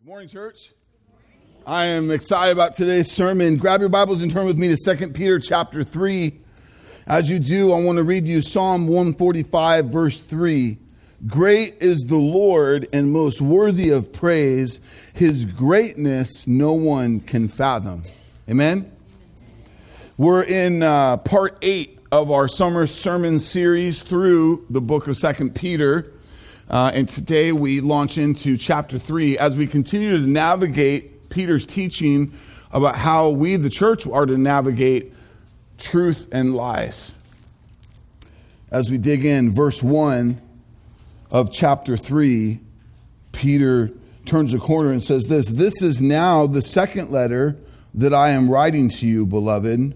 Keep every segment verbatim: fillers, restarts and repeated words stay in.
Good morning, church. I am excited about today's sermon. Grab your Bibles and turn with me to Second Peter chapter three. As you do, I want to read you Psalm one forty-five, verse three. Great is the Lord and most worthy of praise. His greatness no one can fathom. Amen? We're in uh, part eight of our summer sermon series through the book of Second Peter. Uh, and today we launch into chapter three as we continue to navigate Peter's teaching about how we, the church, are to navigate truth and lies. As we dig in, verse one of chapter three, Peter turns a corner and says this, "This is now the second letter that I am writing to you, beloved.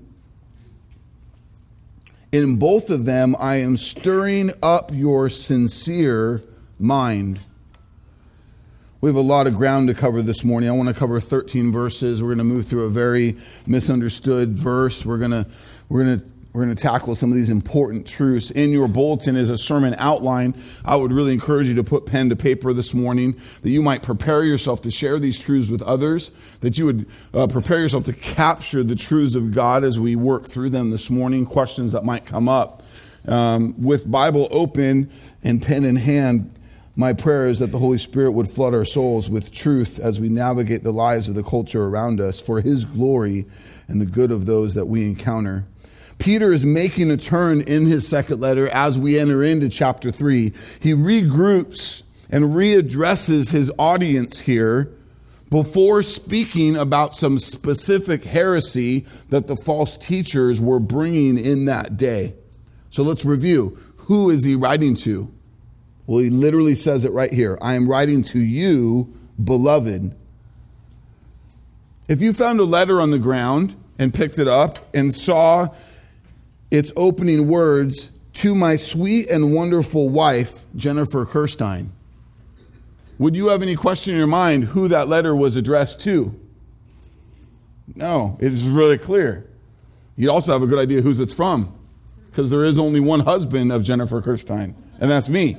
In both of them I am stirring up your sincere mind." We have a lot of ground to cover this morning. I want to cover thirteen verses. We're going to move through a very misunderstood verse. We're going to we're going to we're going to tackle some of these important truths. In your bulletin is a sermon outline. I would really encourage you to put pen to paper this morning, that you might prepare yourself to share these truths with others, that you would uh, prepare yourself to capture the truths of God as we work through them this morning, questions that might come up. Um, with Bible open and pen in hand, my prayer is that the Holy Spirit would flood our souls with truth as we navigate the lives of the culture around us for His glory and the good of those that we encounter. Peter is making a turn in his second letter as we enter into chapter three. He regroups and readdresses his audience here before speaking about some specific heresy that the false teachers were bringing in that day. So let's review. Who is he writing to? Well, he literally says it right here. I am writing to you, beloved. If you found a letter on the ground and picked it up and saw its opening words, to my sweet and wonderful wife, Jennifer Kirstein, would you have any question in your mind who that letter was addressed to? No, it is really clear. You'd also have a good idea whose it's from, because there is only one husband of Jennifer Kirstein, and that's me.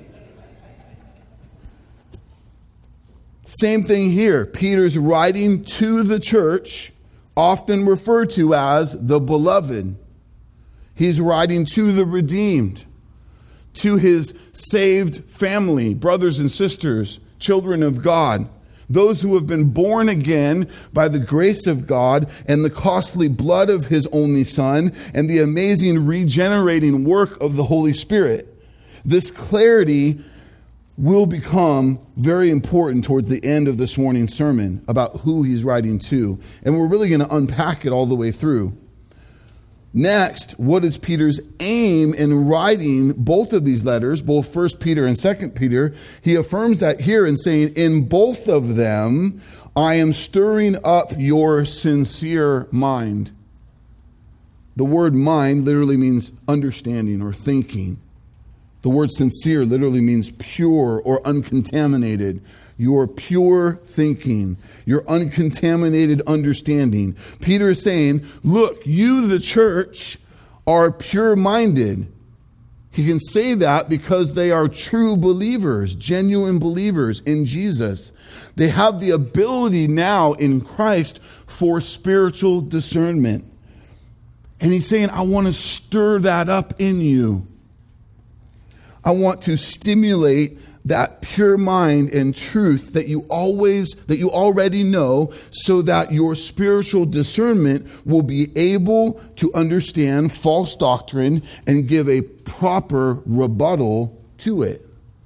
Same thing here. Peter's writing to the church, often referred to as the beloved. He's writing to the redeemed, to his saved family, brothers and sisters, children of God, those who have been born again by the grace of God and the costly blood of His only Son and the amazing regenerating work of the Holy Spirit. This clarity will become very important towards the end of this morning's sermon about who he's writing to. And we're really going to unpack it all the way through. Next, what is Peter's aim in writing both of these letters, both First Peter and Second Peter? He affirms that here in saying, in both of them, I am stirring up your sincere mind. The word mind literally means understanding or thinking. The word sincere literally means pure or uncontaminated. Your pure thinking, your uncontaminated understanding. Peter is saying, look, you, the church, are pure-minded. He can say that because they are true believers, genuine believers in Jesus. They have the ability now in Christ for spiritual discernment. And he's saying, I want to stir that up in you. I want to stimulate that pure mind and truth that you always, that you already know, so that your spiritual discernment will be able to understand false doctrine and give a proper rebuttal to it.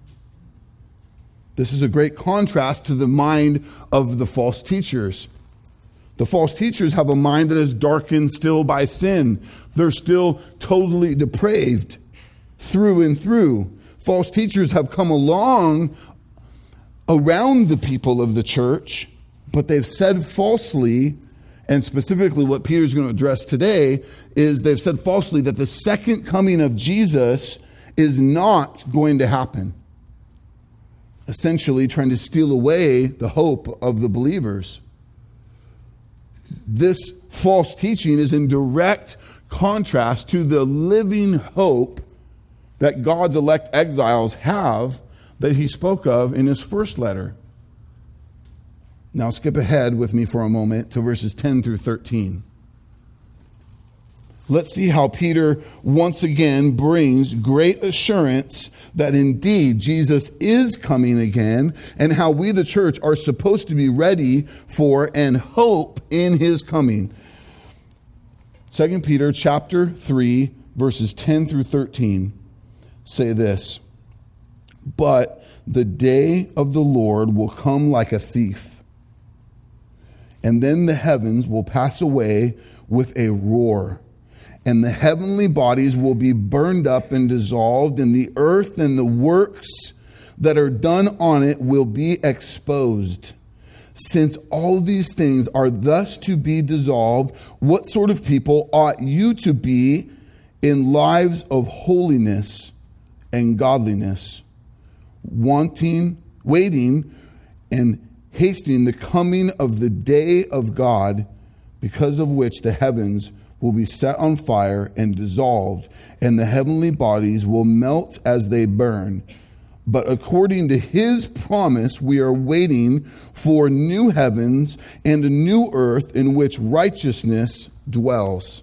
This is a great contrast to the mind of the false teachers. The false teachers have a mind that is darkened still by sin. They're still totally depraved through and through. False teachers have come along around the people of the church, but they've said falsely, and specifically what Peter's going to address today is they've said falsely that the second coming of Jesus is not going to happen. Essentially trying to steal away the hope of the believers. This false teaching is in direct contrast to the living hope that God's elect exiles have that he spoke of in his first letter. Now skip ahead with me for a moment to verses ten through thirteen. Let's see how Peter once again brings great assurance that indeed Jesus is coming again, and how we, the church, are supposed to be ready for and hope in his coming. Second Peter chapter three, verses ten through thirteen say this: "But the day of the Lord will come like a thief, and then the heavens will pass away with a roar, and the heavenly bodies will be burned up and dissolved, and the earth and the works that are done on it will be exposed. Since all these things are thus to be dissolved, what sort of people ought you to be in lives of holiness and godliness, wanting, waiting, and hastening the coming of the day of God, because of which the heavens will be set on fire and dissolved, and the heavenly bodies will melt as they burn. But according to his promise, we are waiting for new heavens and a new earth in which righteousness dwells."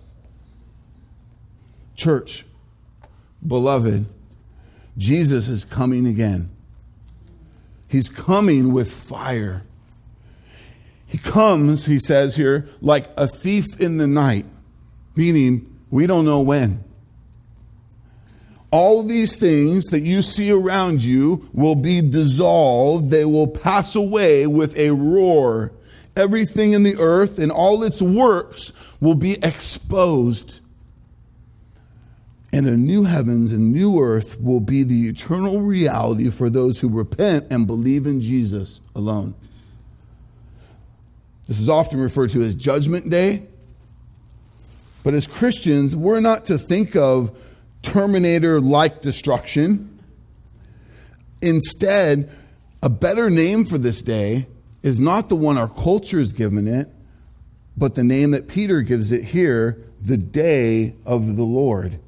Church, beloved, Jesus is coming again. He's coming with fire. He comes, he says here, like a thief in the night. Meaning, we don't know when. All these things that you see around you will be dissolved. They will pass away with a roar. Everything in the earth and all its works will be exposed. And a new heavens and new earth will be the eternal reality for those who repent and believe in Jesus alone. This is often referred to as Judgment Day. But as Christians, we're not to think of Terminator-like destruction. Instead, a better name for this day is not the one our culture has given it, but the name that Peter gives it here, the day of the Lord.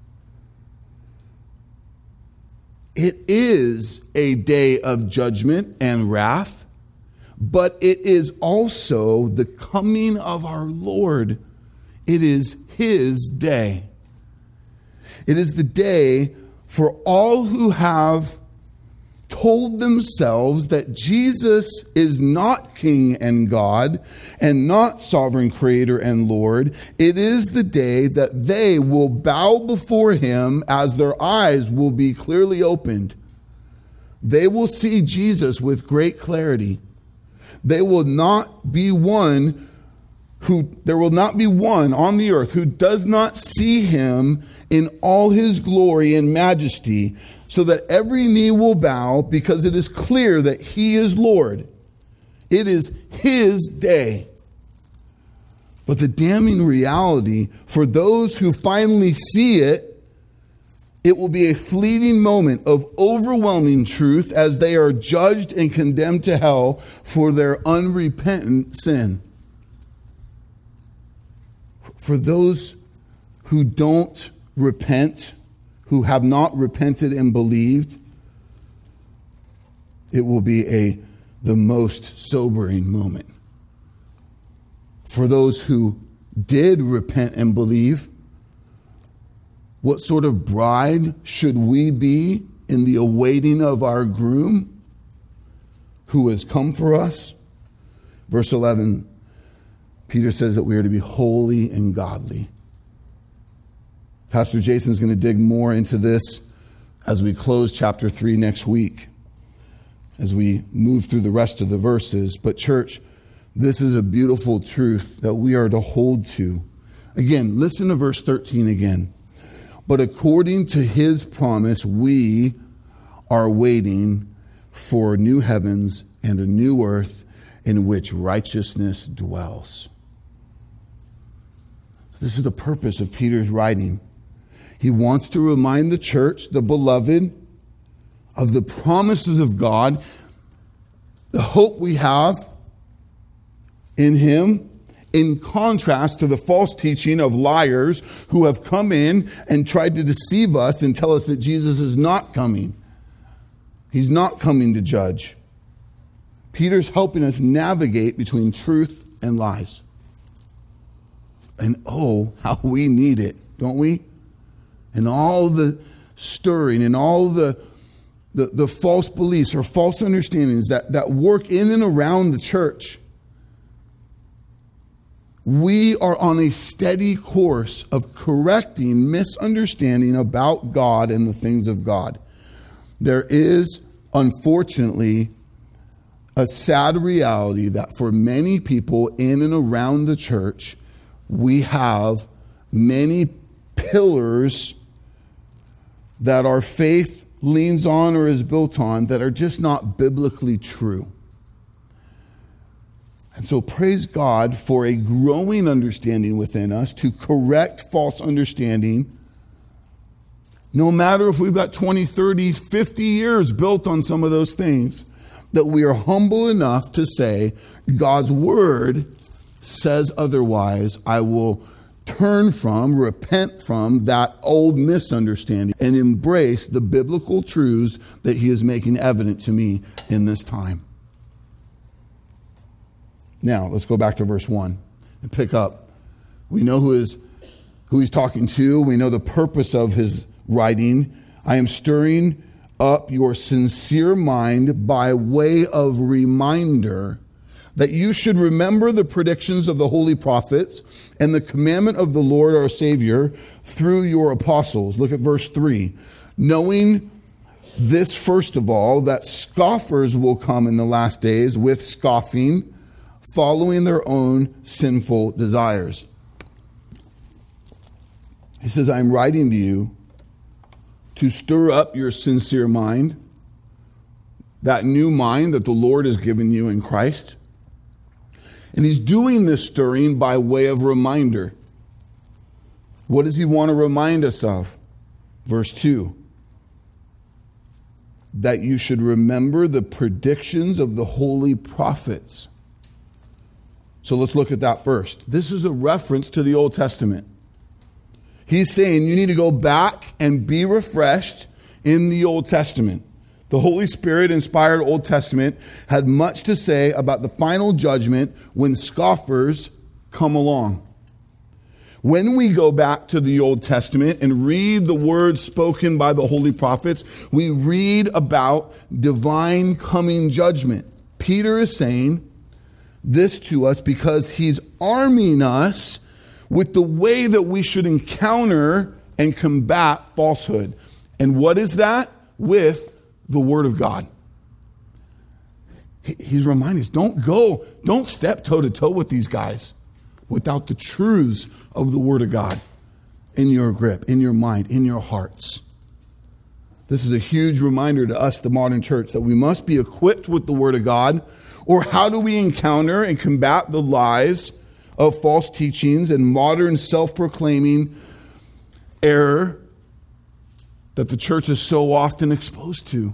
It is a day of judgment and wrath, but it is also the coming of our Lord. It is his day. It is the day for all who have told themselves that Jesus is not King and God and not sovereign creator and Lord. It is the day that they will bow before him as their eyes will be clearly opened. They will see Jesus with great clarity. They will not be one who, there will not be one on the earth who does not see him in all his glory and majesty, so that every knee will bow, because it is clear that he is Lord. It is his day. But the damning reality for those who finally see it, it will be a fleeting moment of overwhelming truth as they are judged and condemned to hell for their unrepentant sin. For those who don't repent, who have not repented and believed, it will be a the most sobering moment. For those who did repent and believe, what sort of bride should we be in the awaiting of our groom who has come for us? Verse eleven, Peter says that we are to be holy and godly. Pastor Jason is going to dig more into this as we close chapter three next week, as we move through the rest of the verses. But church, this is a beautiful truth that we are to hold to. Again, listen to verse thirteen again. But according to his promise, we are waiting for new heavens and a new earth in which righteousness dwells. This is the purpose of Peter's writing. He wants to remind the church, the beloved, of the promises of God, the hope we have in him, in contrast to the false teaching of liars who have come in and tried to deceive us and tell us that Jesus is not coming. He's not coming to judge. Peter's helping us navigate between truth and lies. And oh, how we need it, don't we? And all the stirring and all the, the, the false beliefs or false understandings that, that work in and around the church. We are on a steady course of correcting misunderstanding about God and the things of God. There is, unfortunately, a sad reality that for many people in and around the church, we have many pillars that our faith leans on or is built on that are just not biblically true. And so praise God for a growing understanding within us to correct false understanding. No matter if we've got twenty, thirty, fifty years built on some of those things, that we are humble enough to say, God's word says otherwise. I will turn from, repent from that old misunderstanding and embrace the biblical truths that he is making evident to me in this time. Now, let's go back to verse one and pick up. We know who is who he's talking to. We know the purpose of his writing. I am stirring up your sincere mind by way of reminder that you should remember the predictions of the holy prophets and the commandment of the Lord our Savior through your apostles. Look at verse three. Knowing this, first of all, that scoffers will come in the last days with scoffing, following their own sinful desires. He says, I'm writing to you to stir up your sincere mind, that new mind that the Lord has given you in Christ. And he's doing this stirring by way of reminder. What does he want to remind us of? Verse two. That you should remember the predictions of the holy prophets. So let's look at that first. This is a reference to the Old Testament. He's saying you need to go back and be refreshed in the Old Testament. The Holy Spirit inspired Old Testament had much to say about the final judgment when scoffers come along. When we go back to the Old Testament and read the words spoken by the holy prophets, we read about divine coming judgment. Peter is saying this to us because he's arming us with the way that we should encounter and combat falsehood. And what is that? With the Word of God. He's reminding us, don't go, don't step toe to toe with these guys without the truths of the Word of God in your grip, in your mind, in your hearts. This is a huge reminder to us, the modern church, that we must be equipped with the Word of God. Or how do we encounter and combat the lies of false teachings and modern self-proclaiming error that the church is so often exposed to?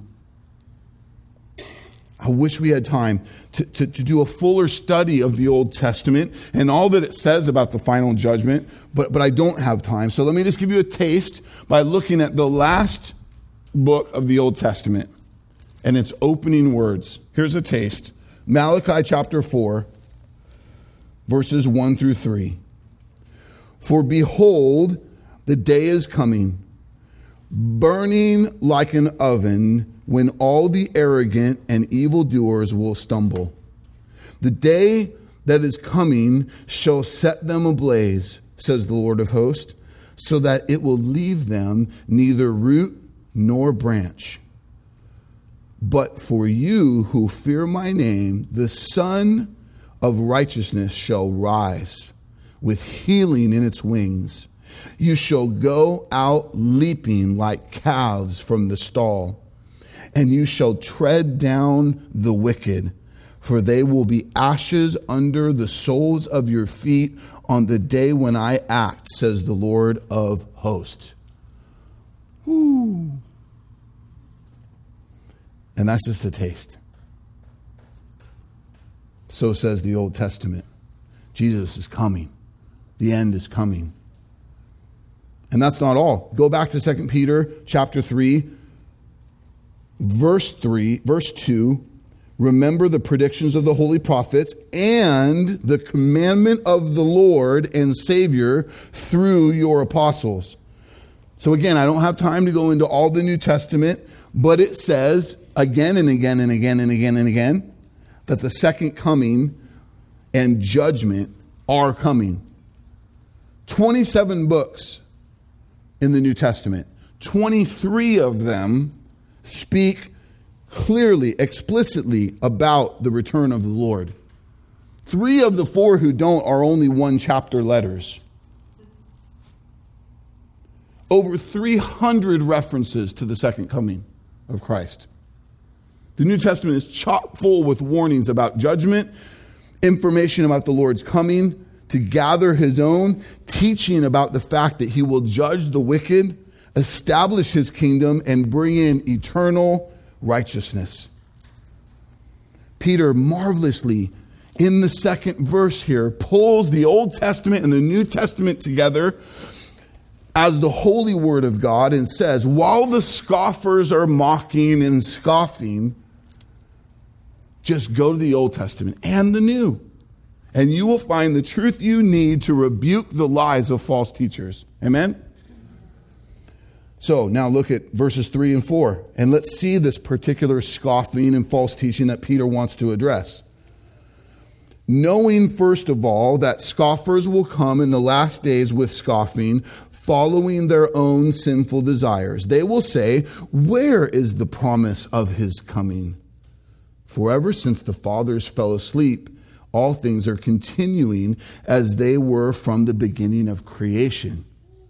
I wish we had time to, to, to do a fuller study of the Old Testament and all that it says about the final judgment, but, but I don't have time. So let me just give you a taste by looking at the last book of the Old Testament and its opening words. Here's a taste. Malachi chapter four, verses one through three. For behold, the day is coming, burning like an oven, when all the arrogant and evildoers will stumble. The day that is coming shall set them ablaze, says the Lord of hosts, so that it will leave them neither root nor branch. But for you who fear my name, the Son of righteousness shall rise with healing in its wings. You shall go out leaping like calves from the stall, and you shall tread down the wicked, for they will be ashes under the soles of your feet on the day when I act, says the Lord of hosts. Woo. And that's just a taste. So says the Old Testament. Jesus is coming. The end is coming. And that's not all. Go back to Second Peter chapter three, verse three, verse two. Remember the predictions of the holy prophets and the commandment of the Lord and Savior through your apostles. So again, I don't have time to go into all the New Testament, but it says again and again and again and again and again that the second coming and judgment are coming. twenty-seven books in the New Testament. twenty-three of them speak clearly, explicitly about the return of the Lord. Three of the four who don't are only one chapter letters. Over three hundred references to the second coming of Christ. The New Testament is chock full with warnings about judgment, information about the Lord's coming to gather his own, teaching about the fact that he will judge the wicked, establish his kingdom, and bring in eternal righteousness. Peter marvelously, in the second verse here, pulls the Old Testament and the New Testament together as the holy word of God and says, while the scoffers are mocking and scoffing, just go to the Old Testament and the New, and you will find the truth you need to rebuke the lies of false teachers. Amen? So now look at verses three and four, and let's see this particular scoffing and false teaching that Peter wants to address. Knowing, first of all, that scoffers will come in the last days with scoffing, following their own sinful desires. They will say, where is the promise of his coming? For ever since the fathers fell asleep, all things are continuing as they were from the beginning of creation.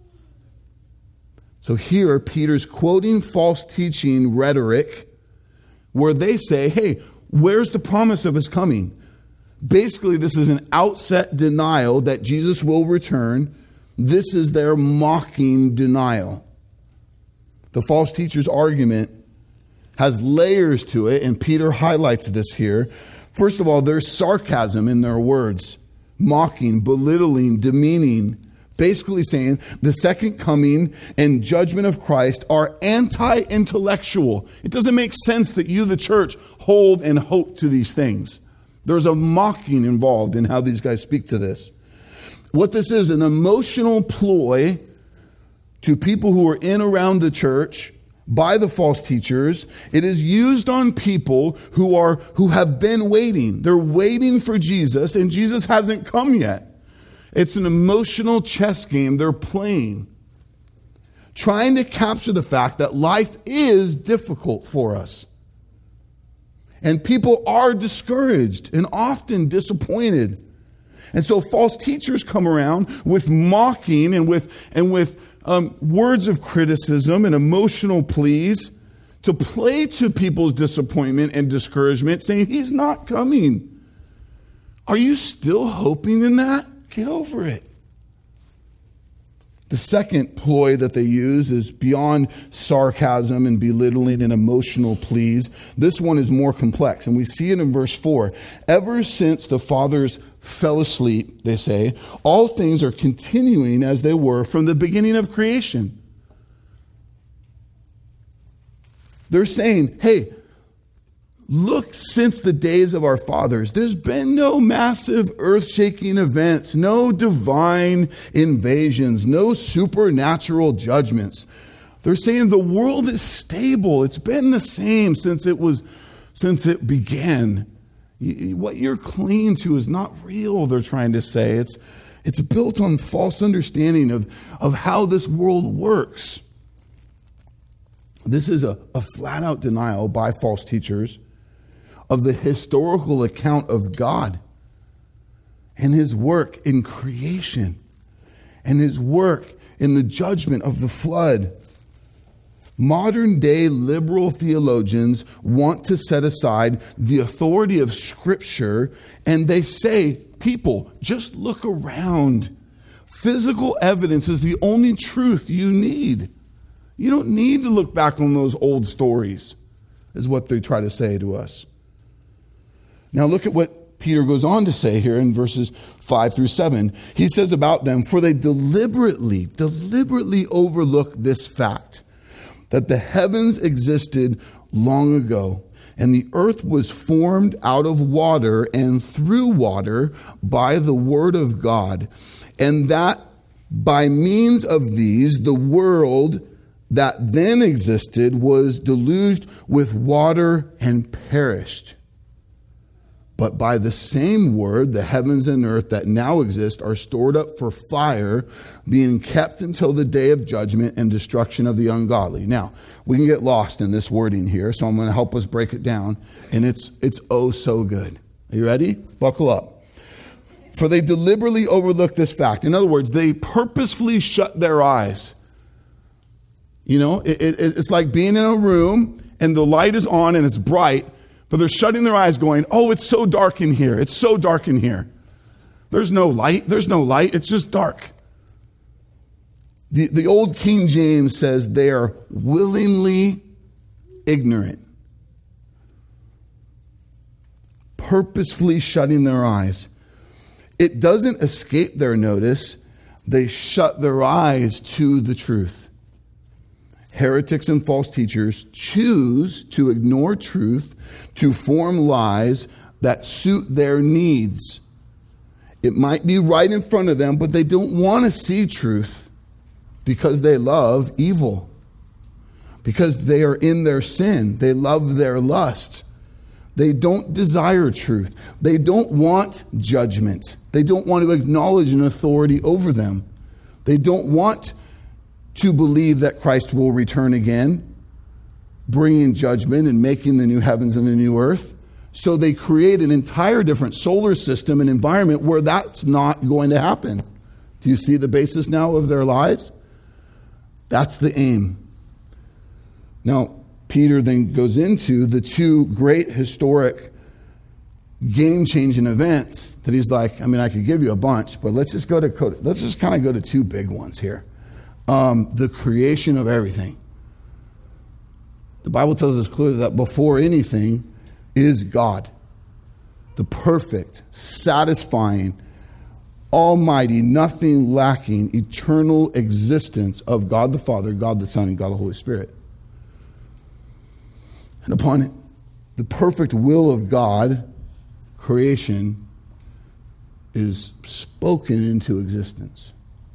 So here, Peter's quoting false teaching rhetoric where they say, hey, where's the promise of his coming? Basically, this is an outset denial that Jesus will return. This is their mocking denial. The false teacher's argument has layers to it, and Peter highlights this here. First of all, there's sarcasm in their words, mocking, belittling, demeaning, basically saying the second coming and judgment of Christ are anti-intellectual. It doesn't make sense that you, the church, hold and hope to these things. There's a mocking involved in how these guys speak to this. What this is, an emotional ploy to people who are in around the church by the false teachers. It is used on people who are who have been waiting. They're waiting for Jesus, and Jesus hasn't come yet. It's an emotional chess game they're playing, trying to capture the fact that life is difficult for us. And people are discouraged and often disappointed. And so false teachers come around with mocking and with and with um, words of criticism and emotional pleas to play to people's disappointment and discouragement, saying, he's not coming. Are you still hoping in that? Get over it. The second ploy that they use is beyond sarcasm and belittling and emotional pleas. This one is more complex, and we see it in verse four. Ever since the fathers fell asleep, they say, all things are continuing as they were from the beginning of creation. They're saying, hey, look, since the days of our fathers, there's been no massive earth-shaking events, no divine invasions, no supernatural judgments. They're saying the world is stable. It's been the same since it was, since it began. What you're clinging to is not real, they're trying to say. It's, it's built on false understanding of, of how this world works. This is a, a flat-out denial by false teachers of the historical account of God and his work in creation and his work in the judgment of the flood. Modern day liberal theologians want to set aside the authority of Scripture, and they say, people, just look around. Physical evidence is the only truth you need. You don't need to look back on those old stories, is what they try to say to us. Now look at what Peter goes on to say here in verses five through seven. He says about them, for they deliberately, deliberately overlook this fact, that the heavens existed long ago, And the earth was formed out of water and through water by the word of God. And that by means of these, the world that then existed was deluged with water and perished. But by the same word, the heavens and earth that now exist are stored up for fire, being kept until the day of judgment and destruction of the ungodly. Now, we can get lost in this wording here, so I'm going to help us break it down. And it's it's oh so good. Are you ready? Buckle up. For they deliberately overlooked this fact. In other words, they purposefully shut their eyes. You know, it, it, it's like being in a room and the light is on and it's bright, but they're shutting their eyes going, oh, it's so dark in here. It's so dark in here. There's no light. There's no light. It's just dark. The, the old King James says they are willingly ignorant. Purposefully shutting their eyes. It doesn't escape their notice. They shut their eyes to the truth. Heretics and false teachers choose to ignore truth, to form lies that suit their needs. It might be right in front of them, but they don't want to see truth because they love evil. Because they are in their sin. They love their lust. They don't desire truth. They don't want judgment. They don't want to acknowledge an authority over them. They don't want to believe that Christ will return again, bringing judgment and making the new heavens and the new earth. So they create an entire different solar system and environment where that's not going to happen. Do you see the basis now of their lives? That's the aim. Now, Peter then goes into the two great historic game-changing events that he's like, I mean, I could give you a bunch, but let's just go to, let's just kind of go to two big ones here. Um, the creation of everything. The Bible tells us clearly that before anything is God. The perfect, satisfying, almighty, nothing lacking, eternal existence of God the Father, God the Son, and God the Holy Spirit. And upon it, the perfect will of God, creation is spoken into existence.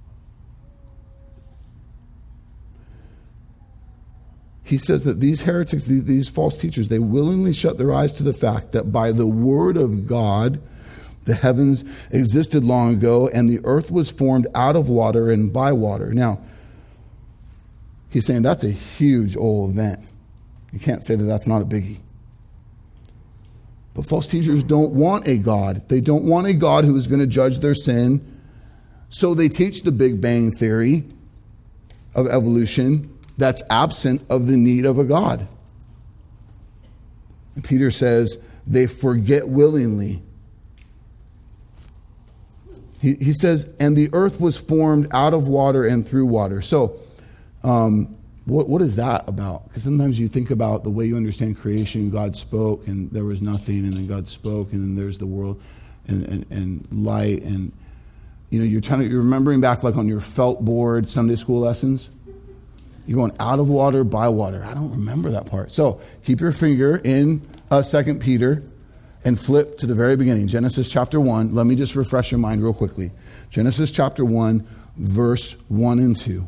He says that these heretics, these false teachers, they willingly shut their eyes to the fact that by the word of God, the heavens existed long ago and the earth was formed out of water and by water. Now, he's saying that's a huge old event. You can't say that that's not a biggie. But false teachers don't want a God. They don't want a God who is going to judge their sin. So they teach the Big Bang theory of evolution that's absent of the need of a God. And Peter says they forget willingly. He, he says, and the earth was formed out of water and through water. So, um, what what is that about? Because sometimes you think about the way you understand creation. God spoke, and there was nothing, and then God spoke, and then there's the world, and and, and light, and you know you're trying to you're remembering back like on your felt board Sunday school lessons. You're going out of water, by water. I don't remember that part. So keep your finger in uh, Second Peter and flip to the very beginning. Genesis chapter one. Let me just refresh your mind real quickly. Genesis chapter one, verse one and two.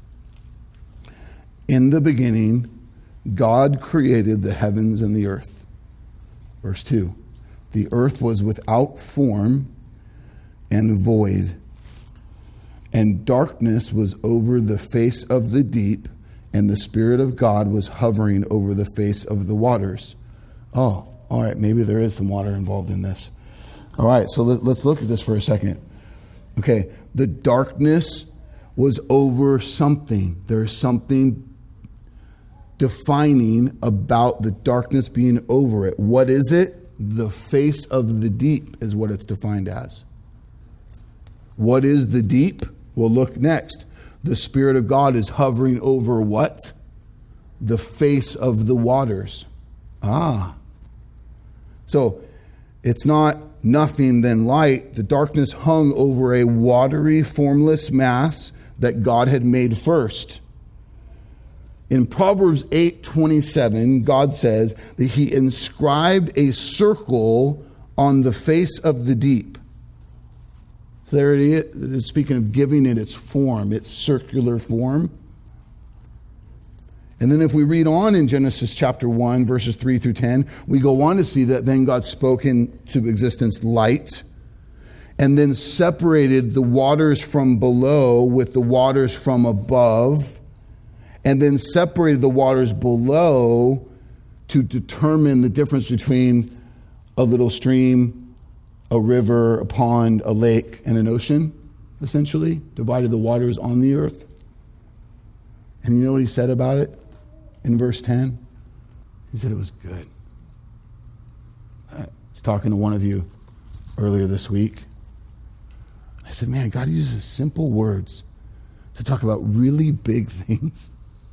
In the beginning, God created the heavens and the earth. Verse two. The earth was without form and void, and darkness was over the face of the deep, and the Spirit of God was hovering over the face of the waters. Oh, all right, maybe there is some water involved in this. All right, so let, let's look at this for a second. Okay, the darkness was over something. There's something defining about the darkness being over it. What is it? The face of the deep is what it's defined as. What is the deep? Well, look next. The Spirit of God is hovering over what? The face of the waters. Ah. So it's not nothing then light. The darkness hung over a watery, formless mass that God had made first. In Proverbs eight twenty-seven, God says that he inscribed a circle on the face of the deep. So there it is, speaking of giving it its form, its circular form. And then if we read on in Genesis chapter one, verses three through ten, we go on to see that then God spoke into existence light, and then separated the waters from below with the waters from above, and then separated the waters below to determine the difference between a little stream, a river, a pond, a lake, and an ocean, essentially. Divided the waters on the earth. And you know what he said about it in verse ten? He said it was good. I was talking to one of you earlier this week. I said, man, God uses simple words to talk about really big things.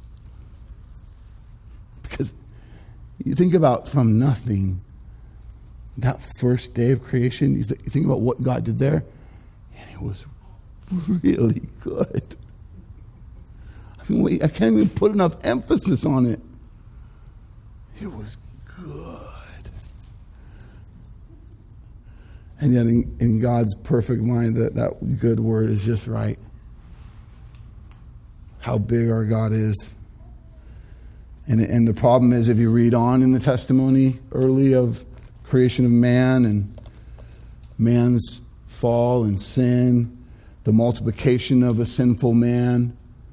Because you think about from nothing, that first day of creation, you, th- you think about what God did there, and it was really good. I mean, wait, I can't even put enough emphasis on it. It was good. And yet in, in God's perfect mind, that, that good word is just right. How big our God is. And, and the problem is, if you read on in the testimony early of creation of man and man's fall and sin, the multiplication of a sinful man,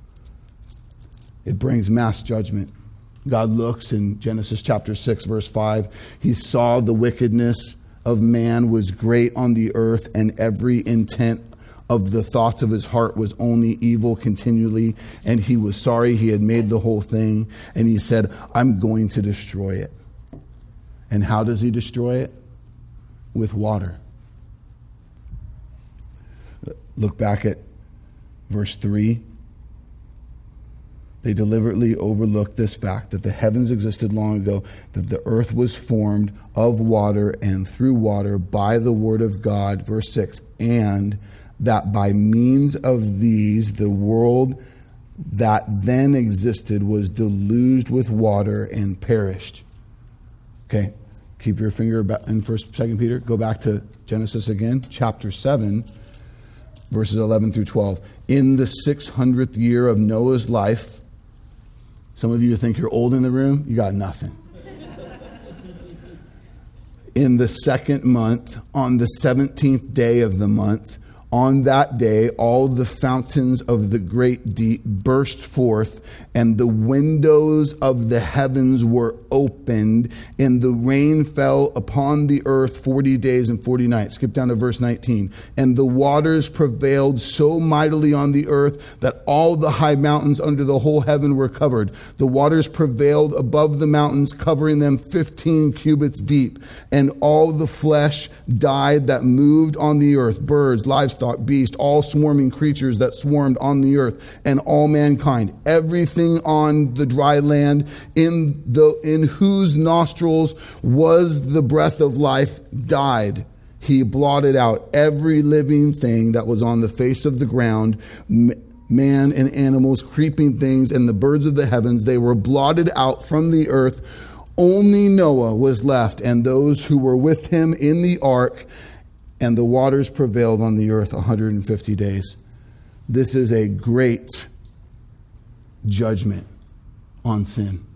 it brings mass judgment. God looks in Genesis chapter six, verse five. He saw the wickedness of man was great on the earth, and every intent of the thoughts of his heart was only evil continually. And he was sorry he had made the whole thing. And he said, I'm going to destroy it. And how does he destroy it? With water. Look back at verse three. They deliberately overlooked this fact that the heavens existed long ago, that the earth was formed of water and through water by the word of God. Verse six, and that by means of these, the world that then existed was deluged with water and perished. Okay, keep your finger in First, Second Peter. Go back to Genesis again, chapter seven, verses eleven through twelve. In the six hundredth year of Noah's life, some of you think you're old in the room, you got nothing. In the second month, on the seventeenth day of the month, on that day, all the fountains of the great deep burst forth, and the windows of the heavens were opened, and the rain fell upon the earth forty days and forty nights. Skip down to verse nineteen. And the waters prevailed so mightily on the earth that all the high mountains under the whole heaven were covered. The waters prevailed above the mountains, covering them fifteen cubits deep. And all the flesh died that moved on the earth, birds, livestock, beast, all swarming creatures that swarmed on the earth, and all mankind, everything on the dry land, in the in whose nostrils was the breath of life, died. He blotted out every living thing that was on the face of the ground, man and animals, creeping things, and the birds of the heavens. They were blotted out from the earth. Only Noah was left, and those who were with him in the ark, and the waters prevailed on the earth one hundred fifty days. This is a great judgment on sin.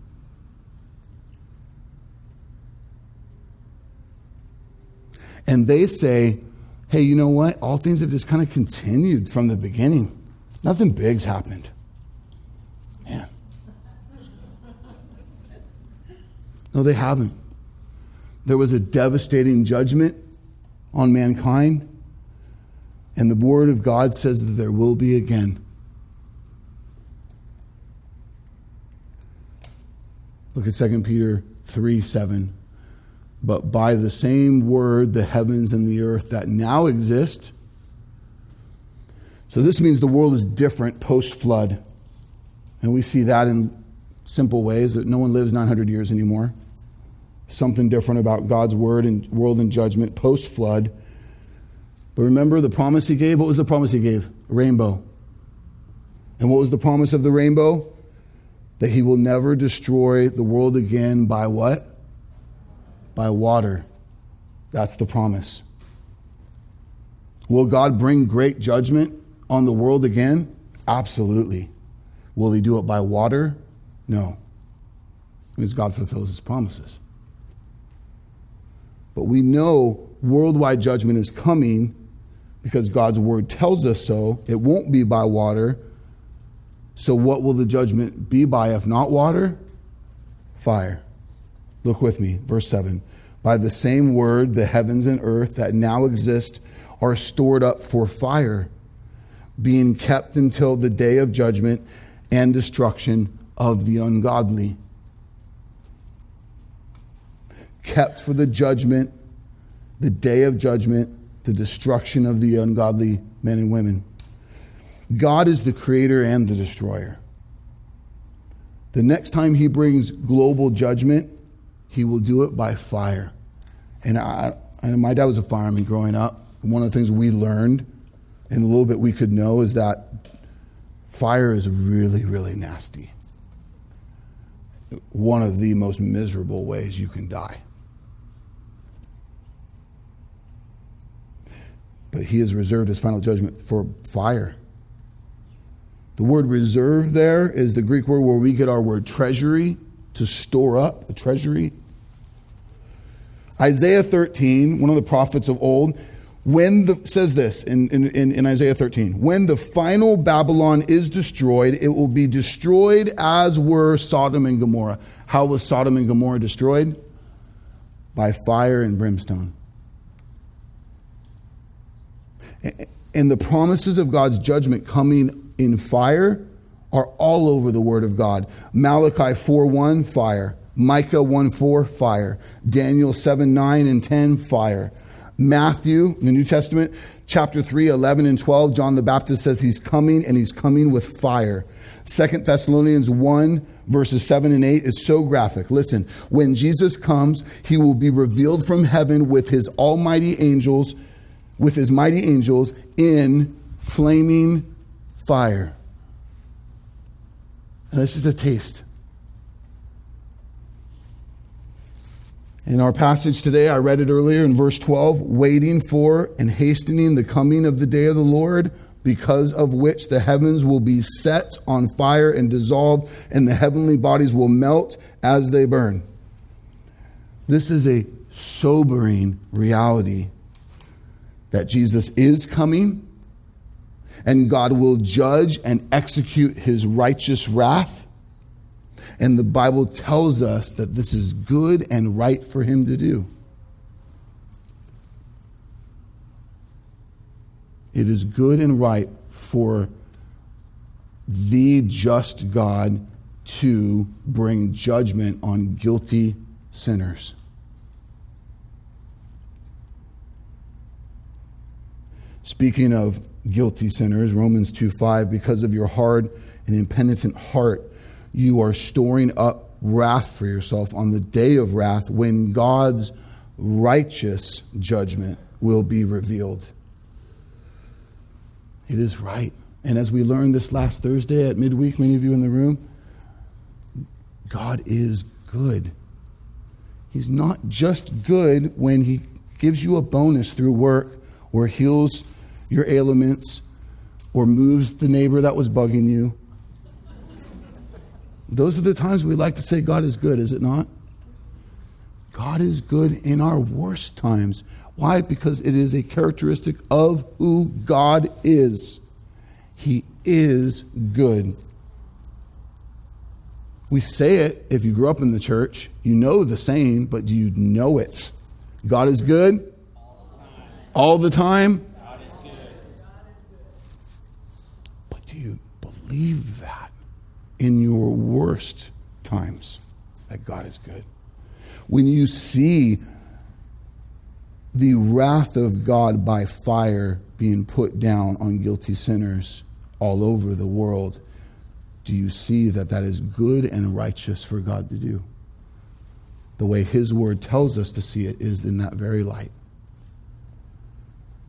And they say, hey, you know what? All things have just kind of continued from the beginning. Nothing big's happened. Man. No, they haven't. There was a devastating judgment on mankind, and the word of God says that there will be again. Look at Second Peter three seven. But by the same word, the heavens and the earth that now exist. So this means the world is different post-flood. And we see that in simple ways, that no one lives nine hundred years anymore. Something different about God's word and world and judgment post-flood. But remember the promise he gave? What was the promise he gave? A rainbow. And what was the promise of the rainbow? that he will never destroy the world again by what? By water. That's the promise. Will God bring great judgment on the world again? Absolutely. Will he do it by water? No. Because God fulfills his promises. But we know worldwide judgment is coming because God's word tells us so. It won't be by water. So what will the judgment be by if not water? Fire. Look with me, verse seven. By the same word, the heavens and earth that now exist are stored up for fire, being kept until the day of judgment and destruction of the ungodly. Kept for the judgment, the day of judgment, the destruction of the ungodly men and women. God is the creator and the destroyer. The next time he brings global judgment, he will do it by fire. And I, I my dad was a fireman growing up. One of the things we learned, and a little bit we could know, is that fire is really, really nasty. One of the most miserable ways you can die. But he has reserved his final judgment for fire. The word reserve there is the Greek word where we get our word treasury, to store up, a treasury. Isaiah thirteen, one of the prophets of old, when the, says this in, in, in Isaiah thirteen, when the final Babylon is destroyed, it will be destroyed as were Sodom and Gomorrah. How was Sodom and Gomorrah destroyed? By fire and brimstone. And the promises of God's judgment coming in fire are all over the Word of God. Malachi four one, fire. Micah one four, fire. Daniel seven nine and ten, fire. Matthew, in the New Testament, chapter three, eleven and twelve, John the Baptist says he's coming and he's coming with fire. Second Thessalonians one, verses seven and eight is so graphic. Listen, when Jesus comes, he will be revealed from heaven with his almighty angels, with his mighty angels in flaming fire. And this is a taste. In our passage today, I read it earlier in verse twelve, waiting for and hastening the coming of the day of the Lord, because of which the heavens will be set on fire and dissolved, and the heavenly bodies will melt as they burn. This is a sobering reality that Jesus is coming, and God will judge and execute his righteous wrath. And the Bible tells us that this is good and right for him to do. It is good and right for the just God to bring judgment on guilty sinners. Speaking of guilty sinners, Romans two five, because of your hard and impenitent heart, you are storing up wrath for yourself on the day of wrath when God's righteous judgment will be revealed. It is right. And as we learned this last Thursday at midweek, many of you in the room, God is good. He's not just good when he gives you a bonus through work or heals your ailments or moves the neighbor that was bugging you. Those are the times we like to say God is good, is it not? God is good in our worst times. Why? Because it is a characteristic of who God is. He is good. We say it, if you grew up in the church, you know the saying, but do you know it? God is good all the time. God is good. But do you believe that in your worst times, that God is good? When you see the wrath of God by fire being put down on guilty sinners all over the world, do you see that that is good and righteous for God to do? The way his word tells us to see it is in that very light.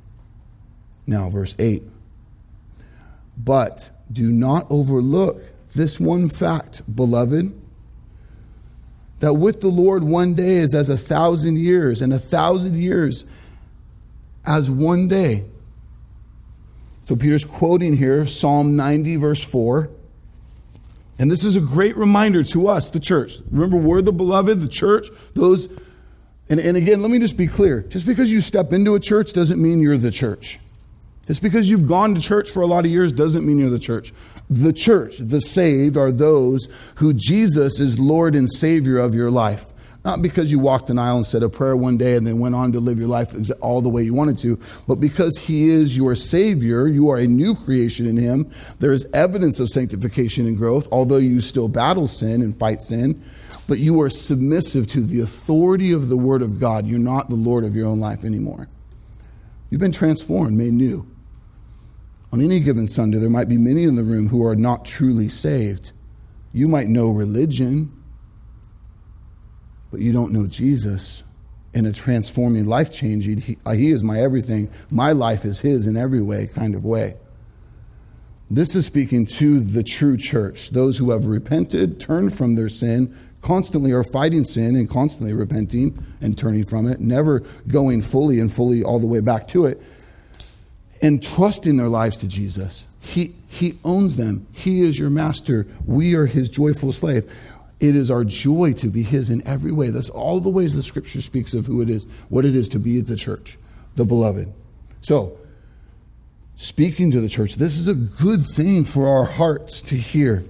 Now, verse eight. But do not overlook this one fact, beloved, that with the Lord one day is as a thousand years, and a thousand years as one day. So Peter's quoting here Psalm ninety, verse four. And this is a great reminder to us, the church. Remember, we're the beloved, the church, those. And, and again, let me just be clear. Just because you step into a church doesn't mean you're the church. Just because you've gone to church for a lot of years doesn't mean you're the church. The church, the saved, are those who Jesus is Lord and Savior of your life. Not because you walked an aisle and said a prayer one day and then went on to live your life all the way you wanted to, but because he is your Savior. You are a new creation in him. There is evidence of sanctification and growth, although you still battle sin and fight sin, but you are submissive to the authority of the Word of God. You're not the Lord of your own life anymore. You've been transformed, made new. On any given Sunday, there might be many in the room who are not truly saved. You might know religion, but you don't know Jesus in a transforming, life-changing, he, he is my everything, my life is his in every way kind of way. This is speaking to the true church, those who have repented, turned from their sin, constantly are fighting sin and constantly repenting and turning from it, never going fully and fully all the way back to it, and trusting their lives to Jesus. He, he owns them. He is your master. We are his joyful slave. It is our joy to be his in every way. That's all the ways the scripture speaks of who it is, what it is to be the church, the beloved. So, speaking to the church, this is a good thing for our hearts to hear.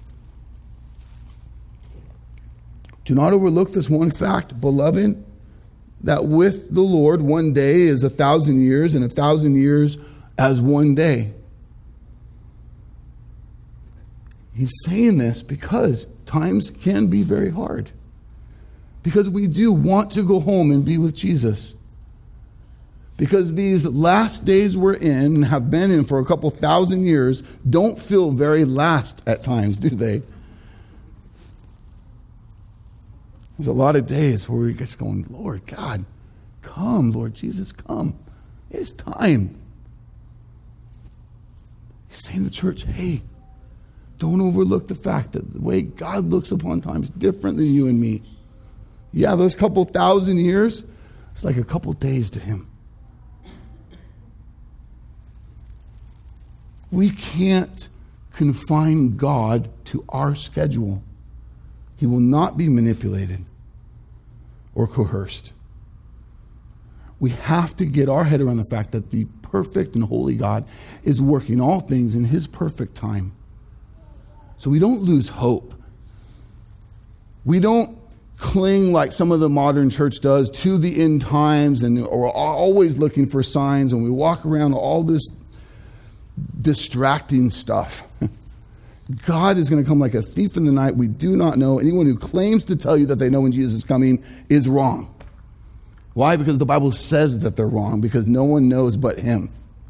Do not overlook this one fact, beloved, that with the Lord one day is a thousand years, and a thousand years as one day. He's saying this because times can be very hard. Because we do want to go home and be with Jesus. Because these last days we're in and have been in for a couple thousand years don't feel very last at times, do they? There's a lot of days where we're just going, Lord God, come, Lord Jesus, come. It's time. He's saying to the church, hey, don't overlook the fact that the way God looks upon time is different than you and me. Yeah, those couple thousand years, it's like a couple days to him. We can't confine God to our schedule. He will not be manipulated or coerced. We have to get our head around the fact that the perfect and holy God is working all things in his perfect time. So we don't lose hope. We don't cling like some of the modern church does to the end times, and we're always looking for signs, and we walk around all this distracting stuff. God is going to come like a thief in the night. We do not know. Anyone who claims to tell you that they know when Jesus is coming is wrong. Why? Because the Bible says that they're wrong, because no one knows but him.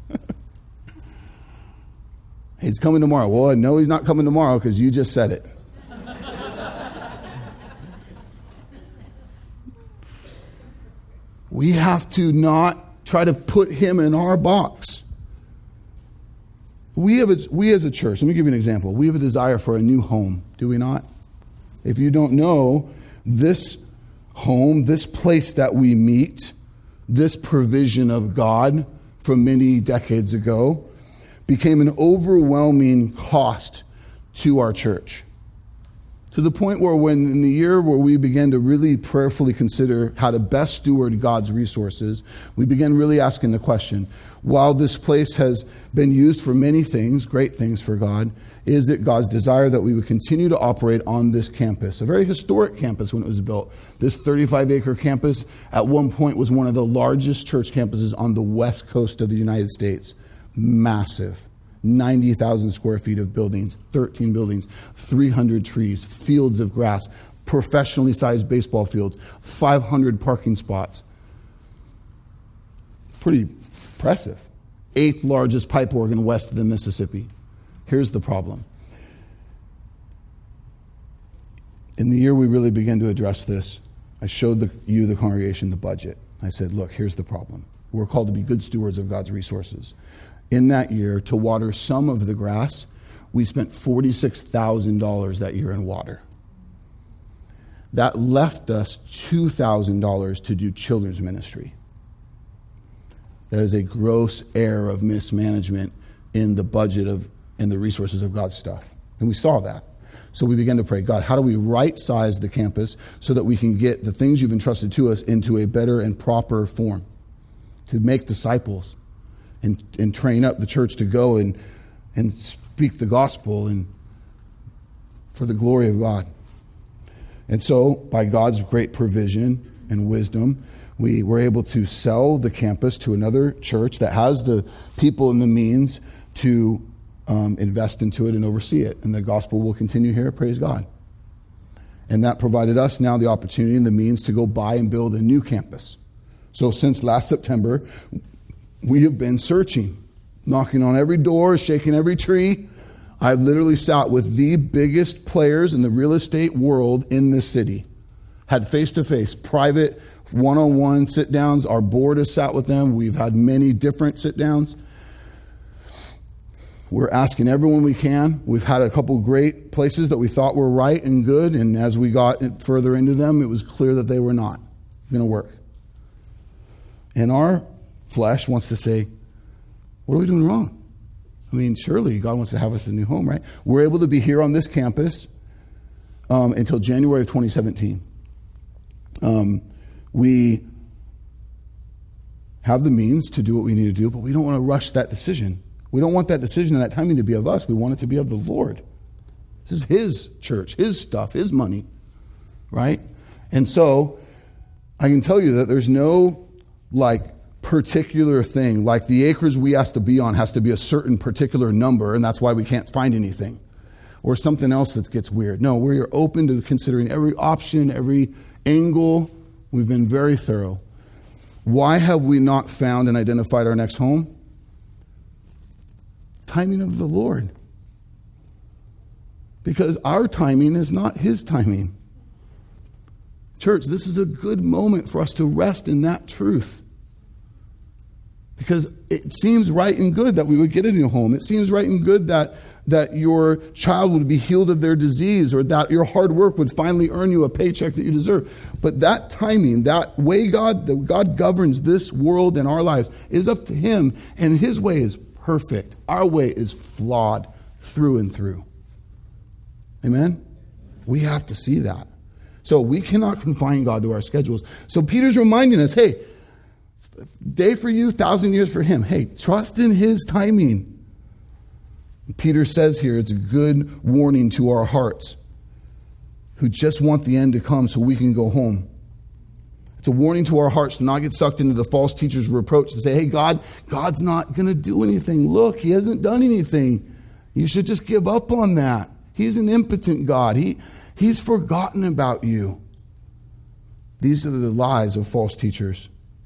He's coming tomorrow. Well, no, he's not coming tomorrow because you just said it. We have to not try to put him in our box. We have a, we as a church, let me give you an example. We have a desire for a new home, do we not? If you don't know, this home, this place that we meet, this provision of God from many decades ago, became an overwhelming cost to our church. To the point where when in the year where we began to really prayerfully consider how to best steward God's resources, we began really asking the question, while this place has been used for many things, great things for God, is it God's desire that we would continue to operate on this campus? A very historic campus when it was built. This thirty-five acre campus at one point was one of the largest church campuses on the west coast of the United States. Massive. ninety thousand square feet of buildings, thirteen buildings, three hundred trees, fields of grass, professionally sized baseball fields, five hundred parking spots. Pretty impressive. Eighth largest pipe organ west of the Mississippi. Here's the problem. In the year we really began to address this, I showed the, you, the congregation, the budget. I said, look, here's the problem. We're called to be good stewards of God's resources. In that year, to water some of the grass, we spent forty-six thousand dollars that year in water. That left us two thousand dollars to do children's ministry. That is a gross error of mismanagement in the budget of and the resources of God's stuff. And we saw that. So we began to pray, God, how do we right-size the campus so that we can get the things you've entrusted to us into a better and proper form to make disciples and, and train up the church to go and, and speak the gospel and for the glory of God. And so, by God's great provision and wisdom, we were able to sell the campus to another church that has the people and the means to um, invest into it and oversee it. And the gospel will continue here, praise God. And that provided us now the opportunity and the means to go buy and build a new campus. So since last September, we have been searching, knocking on every door, shaking every tree. I've literally sat with the biggest players in the real estate world in this city. Had face-to-face, private, one-on-one sit-downs. Our board has sat with them. We've had many different sit-downs. We're asking everyone we can. We've had a couple great places that we thought were right and good, and as we got further into them, it was clear that they were not going to work. And our flesh wants to say, what are we doing wrong? I mean, surely God wants to have us a new home, right? We're able to be here on this campus um, until January of twenty seventeen. Um, we have the means to do what we need to do, but we don't want to rush that decision. We don't want that decision and that timing to be of us. We want it to be of the Lord. This is His church, His stuff, His money, right? And so I can tell you that there's no, like, particular thing, like the acres we asked to be on has to be a certain particular number, and that's why we can't find anything, or something else that gets weird. No, we're open to considering every option, every angle. We've been very thorough. Why have we not found and identified our next home? Timing of the Lord. Because our timing is not His timing. Church, this is a good moment for us to rest in that truth. Because it seems right and good that we would get a new home. It seems right and good that, that your child would be healed of their disease, or that your hard work would finally earn you a paycheck that you deserve. But that timing, that way God, that God governs this world and our lives is up to Him, and His way is perfect. Our way is flawed through and through. Amen? We have to see that. So we cannot confine God to our schedules. So Peter's reminding us, hey, day for you, thousand years for Him. Hey, trust in His timing. Peter says here, it's a good warning to our hearts who just want the end to come so we can go home. It's a warning to our hearts to not get sucked into the false teacher's reproach to say, hey, God, God's not going to do anything. Look, He hasn't done anything. You should just give up on that. He's an impotent God. He, he's forgotten about you. These are the lies of false teachers.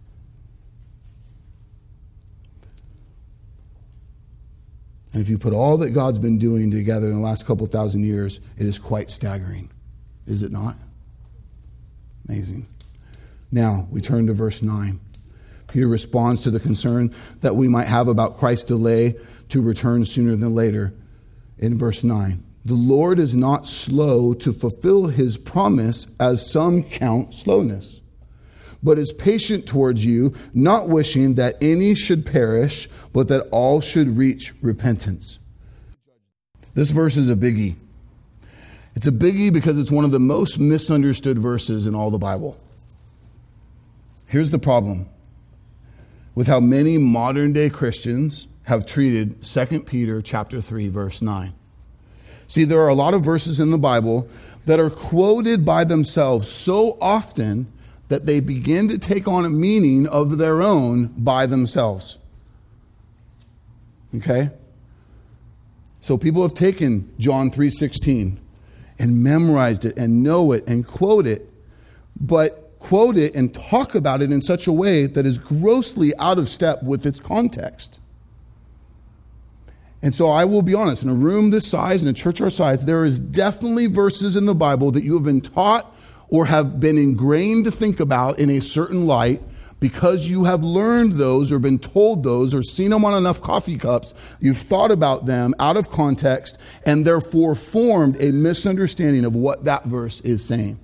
And if you put all that God's been doing together in the last couple thousand years, it is quite staggering. Is it not? Amazing. Now, we turn to verse nine. Peter responds to the concern that we might have about Christ's delay to return sooner than later in verse nine. The Lord is not slow to fulfill His promise, as some count slowness, but is patient towards you, not wishing that any should perish, but that all should reach repentance. This verse is a biggie. It's a biggie because it's one of the most misunderstood verses in all the Bible. Here's the problem with how many modern day Christians have treated Second Peter chapter three, verse nine. See, there are a lot of verses in the Bible that are quoted by themselves so often that they begin to take on a meaning of their own by themselves. Okay? So people have taken John three sixteen and memorized it and know it and quote it, but quote it and talk about it in such a way that is grossly out of step with its context. And so I will be honest, in a room this size, in a church our size, there is definitely verses in the Bible that you have been taught or have been ingrained to think about in a certain light Because you have learned those or been told those or seen them on enough coffee cups, you've thought about them out of context and therefore formed a misunderstanding of what that verse is saying.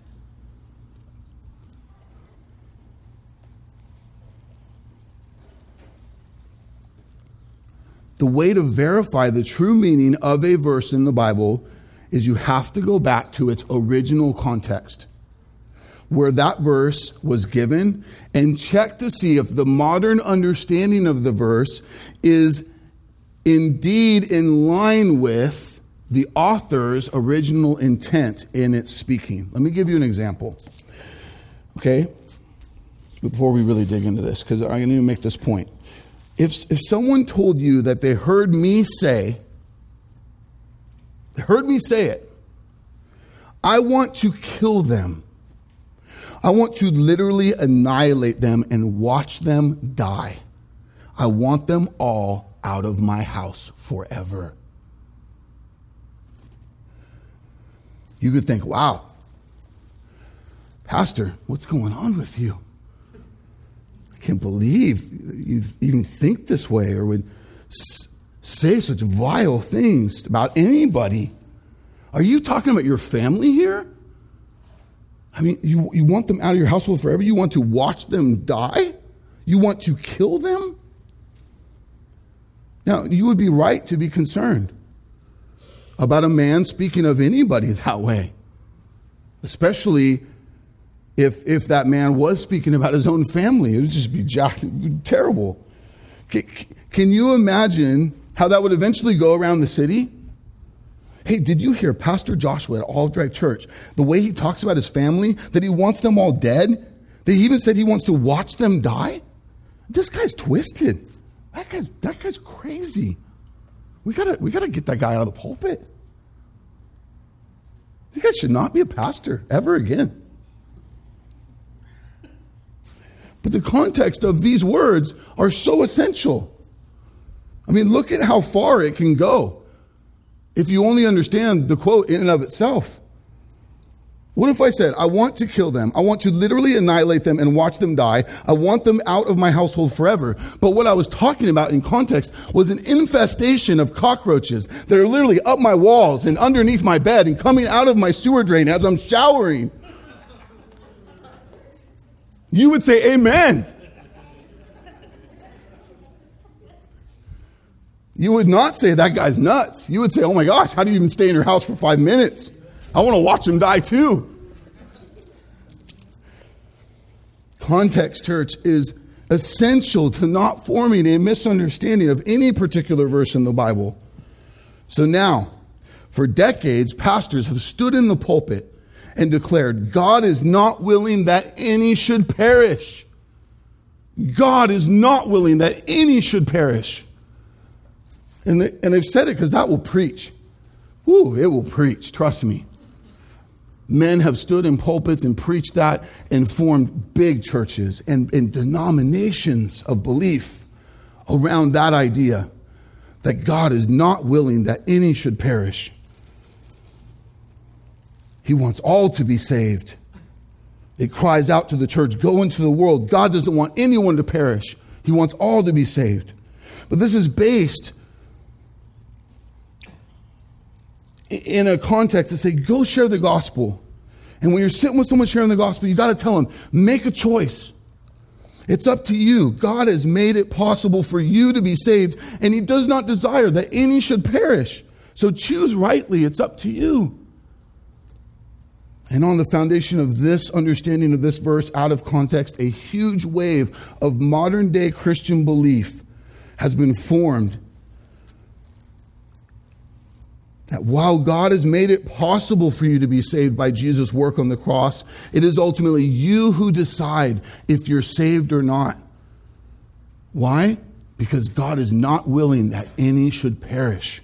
The way to verify the true meaning of a verse in the Bible is you have to go back to its original context, where that verse was given, and check to see if the modern understanding of the verse is indeed in line with the author's original intent in its speaking. Let me give you an example. Okay? Before we really dig into this, because I'm going to make this point. If, if someone told you that they heard me say, they heard me say it, I want to kill them. I want to literally annihilate them and watch them die. I want them all out of my house forever. You could think, wow, Pastor, what's going on with you? I can't believe you even think this way or would s- say such vile things about anybody. Are you talking about your family here? I mean, you, you want them out of your household forever? You want to watch them die? You want to kill them? Now, you would be right to be concerned about a man speaking of anybody that way, especially if if that man was speaking about his own family. It would just be jack- terrible. Can, can you imagine how that would eventually go around the city? Hey, did you hear Pastor Joshua at Olive Drive Church, the way he talks about his family, that he wants them all dead? That he even said he wants to watch them die? This guy's twisted. That guy's that guy's crazy. We gotta we gotta get that guy out of the pulpit. That guy should not be a pastor ever again. But the context of these words are so essential. I mean, look at how far it can go if you only understand the quote in and of itself. What if I said, I want to kill them. I want to literally annihilate them and watch them die. I want them out of my household forever. But what I was talking about in context was an infestation of cockroaches that are literally up my walls and underneath my bed and coming out of my sewer drain as I'm showering. You would say amen. You would not say that guy's nuts. You would say, oh my gosh, how do you even stay in your house for five minutes? I want to watch him die too. Context, church, is essential to not forming a misunderstanding of any particular verse in the Bible. So now, for decades, pastors have stood in the pulpit and declared, God is not willing that any should perish. God is not willing that any should perish. And, they, and they've said it because that will preach. Woo, it will preach, trust me. Men have stood in pulpits and preached that and formed big churches and, and denominations of belief around that idea that God is not willing that any should perish. He wants all to be saved. It cries out to the church, go into the world. God doesn't want anyone to perish. He wants all to be saved. But this is based in a context to say, go share the gospel. And when you're sitting with someone sharing the gospel, you got to tell them, make a choice. It's up to you. God has made it possible for you to be saved, and he does not desire that any should perish. So choose rightly. It's up to you. And on the foundation of this understanding of this verse out of context, a huge wave of modern day Christian belief has been formed that while God has made it possible for you to be saved by Jesus' work on the cross, it is ultimately you who decide if you're saved or not. Why? Because God is not willing that any should perish.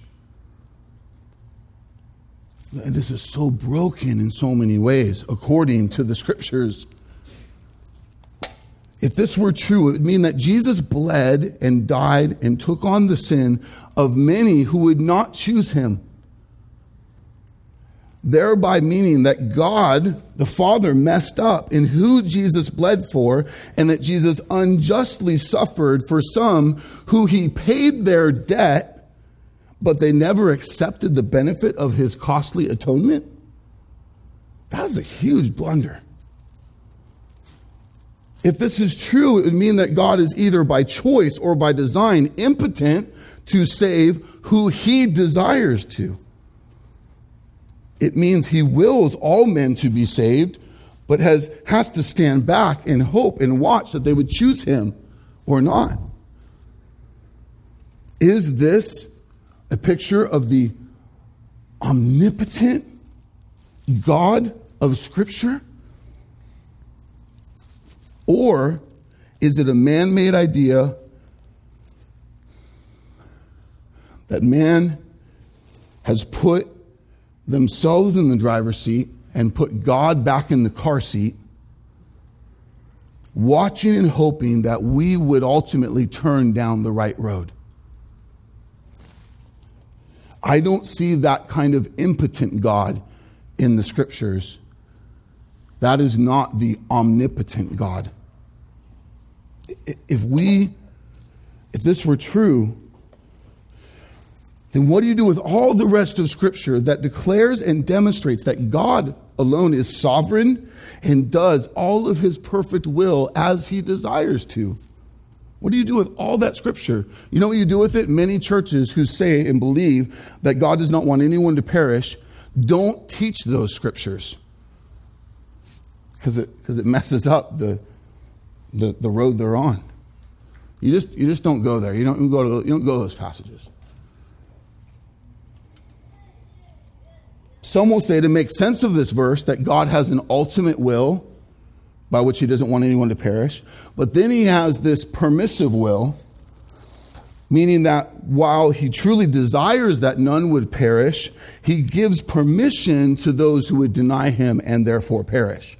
This is so broken in so many ways, according to the scriptures. If this were true, it would mean that Jesus bled and died and took on the sin of many who would not choose him. thereby meaning that God, the Father, messed up in who Jesus bled for, and that Jesus unjustly suffered for some who he paid their debt, but they never accepted the benefit of his costly atonement. That is a huge blunder. If this is true, it would mean that God is either by choice or by design impotent to save who he desires to. It means he wills all men to be saved, but has, has to stand back and hope and watch that they would choose him or not. Is this a picture of the omnipotent God of Scripture? Or is it a man-made idea that man has put themselves in the driver's seat and put God back in the car seat, watching and hoping that we would ultimately turn down the right road? I don't see that kind of impotent God in the Scriptures. That is not the omnipotent God. If we, if this were true, then what do you do with all the rest of Scripture that declares and demonstrates that God alone is sovereign and does all of his perfect will as he desires to? What do you do with all that Scripture? You know what you do with it? Many churches who say and believe that God does not want anyone to perish don't teach those Scriptures because it because it messes up the, the the road they're on. You just you just don't go there. You don't go to the, you don't go to those passages. Some will say, to make sense of this verse, that God has an ultimate will by which he doesn't want anyone to perish. But then he has this permissive will, meaning that while he truly desires that none would perish, he gives permission to those who would deny him and therefore perish.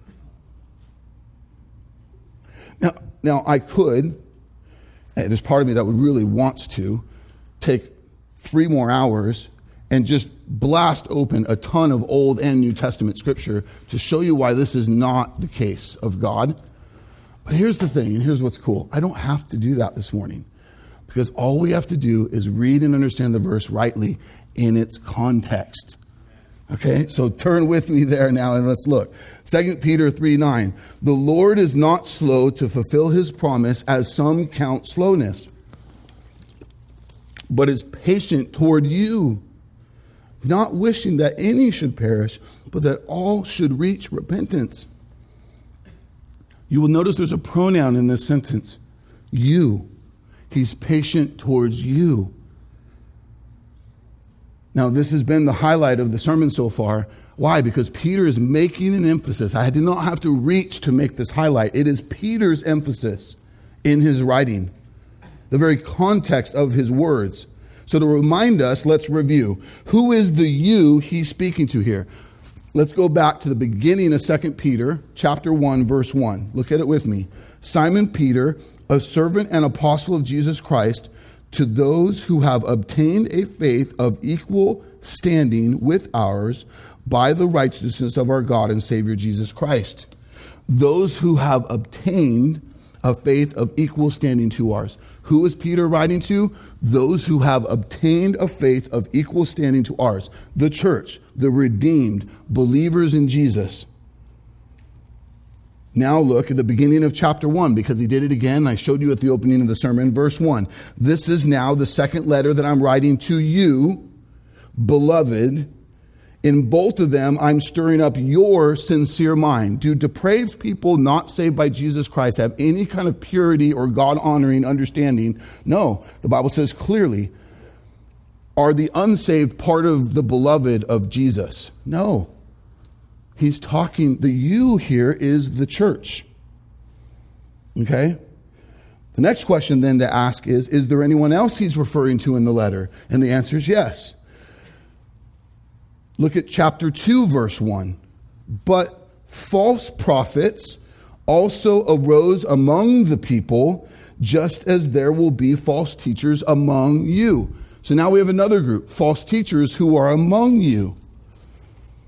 Now, now I could, and there's part of me that would really wants to, take three more hours and just blast open a ton of Old and New Testament Scripture to show you why this is not the case of God. But here's the thing, and here's what's cool. I don't have to do that this morning, because all we have to do is read and understand the verse rightly in its context. Okay, so turn with me there now and let's look. Second Peter three nine. The Lord is not slow to fulfill his promise, as some count slowness, but is patient toward you, not wishing that any should perish, but that all should reach repentance. You will notice there's a pronoun in this sentence. You. He's patient towards you. Now, this has been the highlight of the sermon so far. Why? Because Peter is making an emphasis. I did not have to reach to make this highlight. It is Peter's emphasis in his writing, the very context of his words. So to remind us, let's review. Who is the you he's speaking to here? Let's go back to the beginning of Second Peter, chapter one, verse one. Look at it with me. Simon Peter, a servant and apostle of Jesus Christ, to those who have obtained a faith of equal standing with ours by the righteousness of our God and Savior Jesus Christ. Those who have obtained a faith of equal standing to ours. Who is Peter writing to? Those who have obtained a faith of equal standing to ours. The church, the redeemed, believers in Jesus. Now look at the beginning of chapter one, because he did it again. I showed you at the opening of the sermon, verse one. This is now the second letter that I'm writing to you, beloved. In both of them, I'm stirring up your sincere mind. Do depraved people not saved by Jesus Christ have any kind of purity or God-honoring understanding? No. The Bible says clearly, are the unsaved part of the beloved of Jesus? No. He's talking, the you here is the church. Okay? The next question then to ask is, is there anyone else he's referring to in the letter? And the answer is yes. Look at chapter two, verse one. But false prophets also arose among the people, just as there will be false teachers among you. So now we have another group, false teachers who are among you.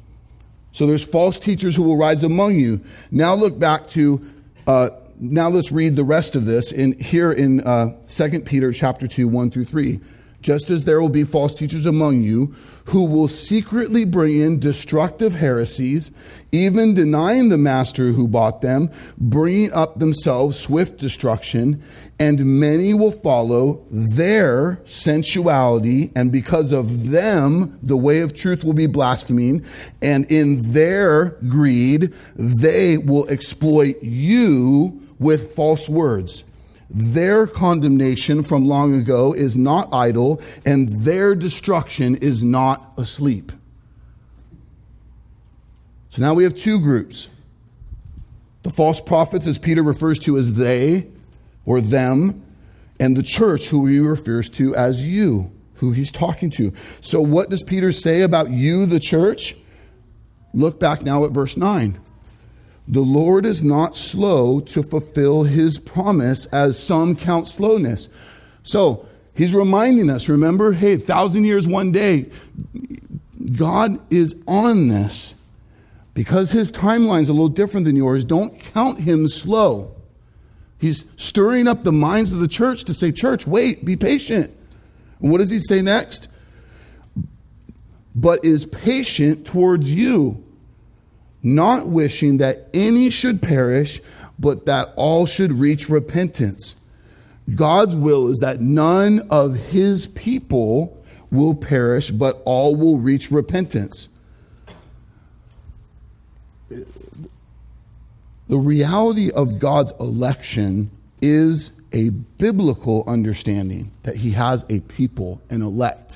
So there's false teachers who will rise among you. Now look back to, uh, now let's read the rest of this in here in uh, Second Peter chapter two, one through three. Just as there will be false teachers among you who will secretly bring in destructive heresies, even denying the master who bought them, bringing up themselves swift destruction, and many will follow their sensuality, and because of them, the way of truth will be blaspheming, and in their greed, they will exploit you with false words. Their condemnation from long ago is not idle, and their destruction is not asleep. So now we have two groups. The false prophets, as Peter refers to as they or them, and the church, who he refers to as you, who he's talking to. So what does Peter say about you, the church? Look back now at verse nine. The Lord is not slow to fulfill his promise, as some count slowness. So he's reminding us, remember, hey, thousand years, one day. God is on this. Because his timeline's a little different than yours, don't count him slow. He's stirring up the minds of the church to say, church, wait, be patient. And what does he say next? But is patient towards you, not wishing that any should perish, but that all should reach repentance. God's will is that none of his people will perish, but all will reach repentance. The reality of God's election is a biblical understanding that he has a people, an elect.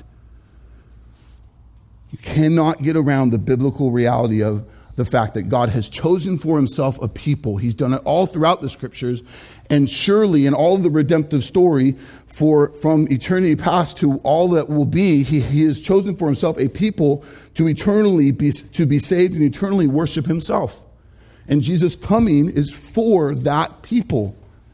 You cannot get around the biblical reality of the fact that God has chosen for himself a people. He's done it all throughout the scriptures, and surely in all of the redemptive story for from eternity past to all that will be, he, he has chosen for himself a people to eternally be to be saved and eternally worship himself. And Jesus' coming is for that people.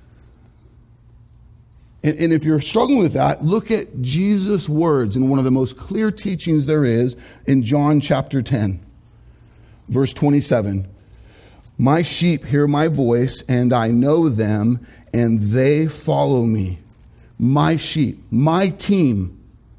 And, and if you're struggling with that, look at Jesus' words in one of the most clear teachings there is in John chapter ten. Verse twenty-seven, my sheep hear my voice, and I know them, and they follow me. My sheep, my team.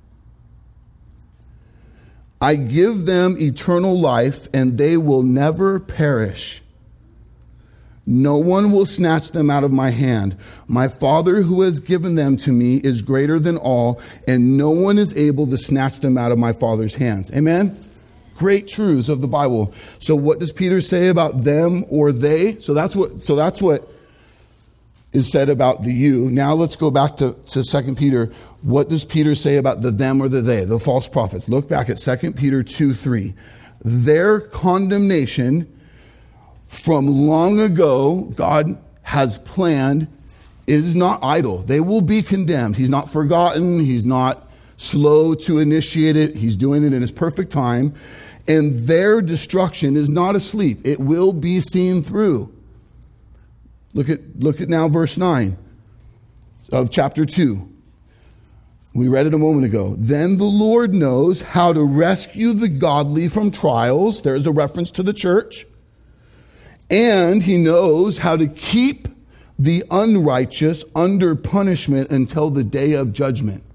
I give them eternal life, and they will never perish. No one will snatch them out of my hand. My Father who has given them to me is greater than all, and no one is able to snatch them out of my Father's hands. Amen? Great truths of the Bible. So what does Peter say about them or they? So that's what so that's what is said about the you. Now let's go back to, to Second Peter. What does Peter say about the them or the they, the false prophets? Look back at Second Peter two three. Their condemnation from long ago, God has planned, it is not idle. They will be condemned. He's not forgotten. He's not slow to initiate it. He's doing it in his perfect time. And their destruction is not asleep. It will be seen through. Look at, look at now verse nine of chapter two. We read it a moment ago. Then the Lord knows how to rescue the godly from trials. There's a reference to the church. And he knows how to keep the unrighteous under punishment until the day of judgment.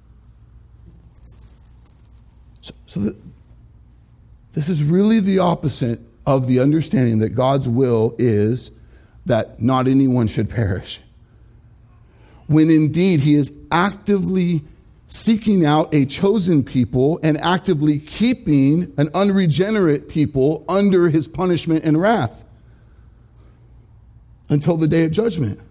So, so the, this is really the opposite of the understanding that God's will is that not anyone should perish. When indeed he is actively seeking out a chosen people and actively keeping an unregenerate people under his punishment and wrath until the day of judgment.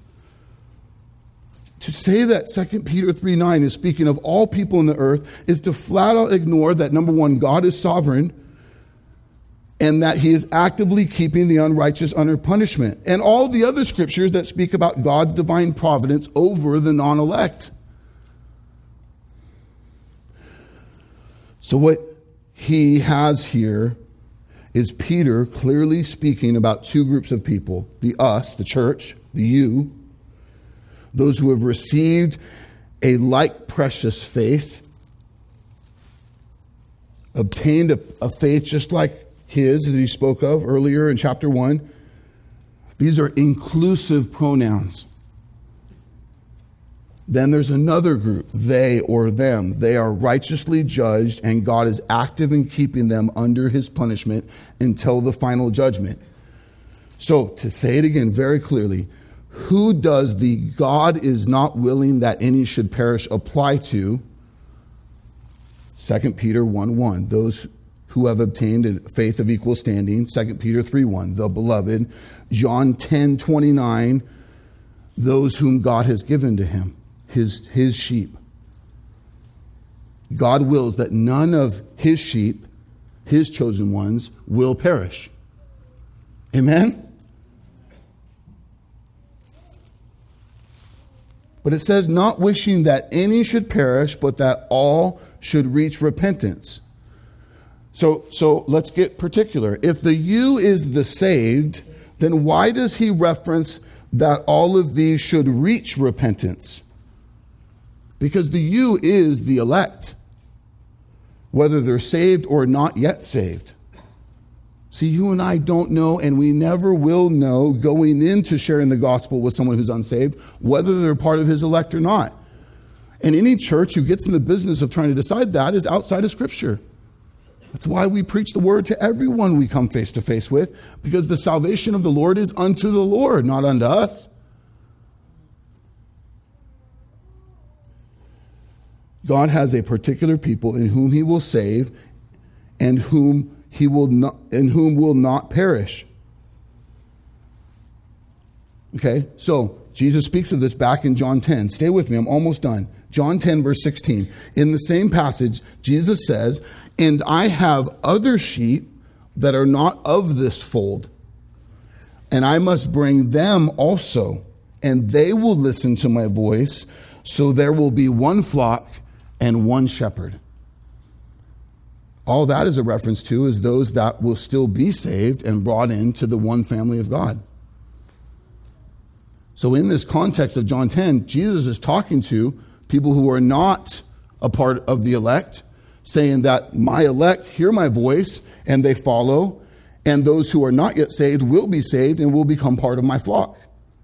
To say that Second Peter three nine is speaking of all people in the earth is to flat out ignore that, number one, God is sovereign and that he is actively keeping the unrighteous under punishment. And all the other scriptures that speak about God's divine providence over the non-elect. So what he has here is Peter clearly speaking about two groups of people. The us, the church, the you. Those who have received a like precious faith, obtained a, a faith just like his that he spoke of earlier in chapter one, these are inclusive pronouns. Then there's another group, they or them. They are righteously judged, and God is active in keeping them under his punishment until the final judgment. So, to say it again very clearly, who does the God is not willing that any should perish apply to? Second Peter one one, those who have obtained a faith of equal standing. Second Peter three one, the beloved. John ten twenty-nine, those whom God has given to him. His, his sheep. God wills that none of his sheep, his chosen ones, will perish. Amen? But it says, not wishing that any should perish, but that all should reach repentance. So, so let's get particular. If the you is the saved, then why does he reference that all of these should reach repentance? Because the you is the elect, whether they're saved or not yet saved. See, you and I don't know, and we never will know going into sharing the gospel with someone who's unsaved, whether they're part of his elect or not. And any church who gets in the business of trying to decide that is outside of Scripture. That's why we preach the word to everyone we come face to face with, because the salvation of the Lord is unto the Lord, not unto us. God has a particular people in whom he will save and whom he will not, and whom will not perish. Okay, so Jesus speaks of this back in John ten. Stay with me, I'm almost done. John ten, verse sixteen. In the same passage, Jesus says, and I have other sheep that are not of this fold, and I must bring them also, and they will listen to my voice, so there will be one flock and one shepherd. All that is a reference to is those that will still be saved and brought into the one family of God. So in this context of John ten, Jesus is talking to people who are not a part of the elect, saying that my elect hear my voice and they follow, and those who are not yet saved will be saved and will become part of my flock.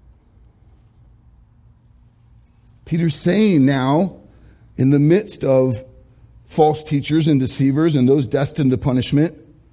Peter's saying now, in the midst of false teachers and deceivers and those destined to punishment,